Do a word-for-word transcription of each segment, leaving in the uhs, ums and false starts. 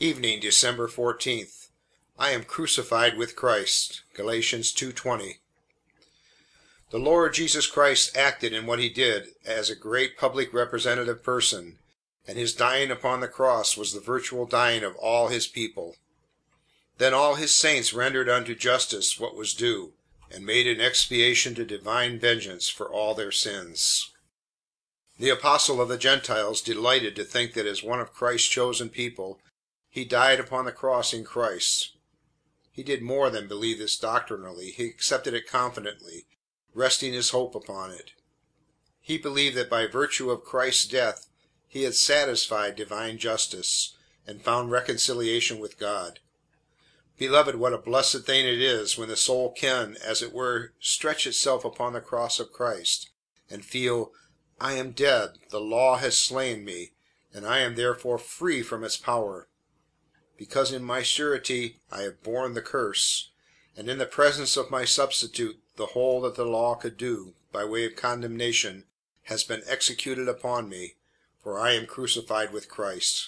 Evening, December fourteenth. I am crucified with Christ. Galatians two twenty. The Lord Jesus Christ acted in what He did as a great public representative person, and His dying upon the cross was the virtual dying of all His people. Then all His saints rendered unto justice what was due, and made an expiation to divine vengeance for all their sins. The Apostle of the Gentiles delighted to think that as one of Christ's chosen people He died upon the cross in Christ. He did more than believe this doctrinally, he accepted it confidently, resting his hope upon it. He believed that by virtue of Christ's death He had satisfied divine justice, and found reconciliation with God. Beloved, what a blessed thing it is when the soul can, as it were, stretch itself upon the cross of Christ, and feel, I am dead, the law has slain me, and I am therefore free from its power. Because in my surety I have borne the curse, and in the presence of my substitute the whole that the law could do, by way of condemnation, has been executed upon me, for I am crucified with Christ.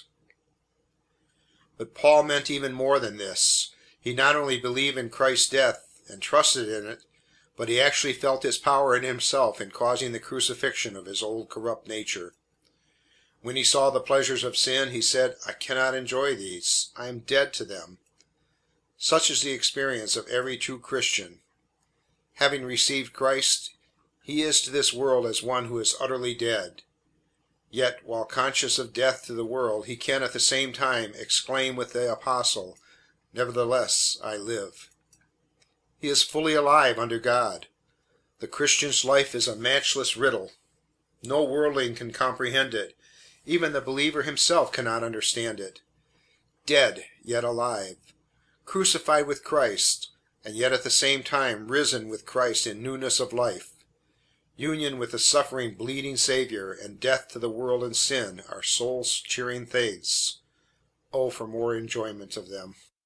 But Paul meant even more than this. He not only believed in Christ's death, and trusted in it, but he actually felt its power in himself in causing the crucifixion of his old corrupt nature. When he saw the pleasures of sin, he said, I cannot enjoy these. I am dead to them. Such is the experience of every true Christian. Having received Christ, he is to this world as one who is utterly dead. Yet, while conscious of death to the world, he can at the same time exclaim with the Apostle, Nevertheless I live. He is fully alive unto God. The Christian's life is a matchless riddle. No worldling can comprehend it. Even the believer himself cannot understand it. Dead, yet alive. Crucified with Christ, and yet at the same time risen with Christ in newness of life. Union with the suffering, bleeding Saviour, and death to the world and sin, are soul-cheering things. Oh, for more enjoyment of them!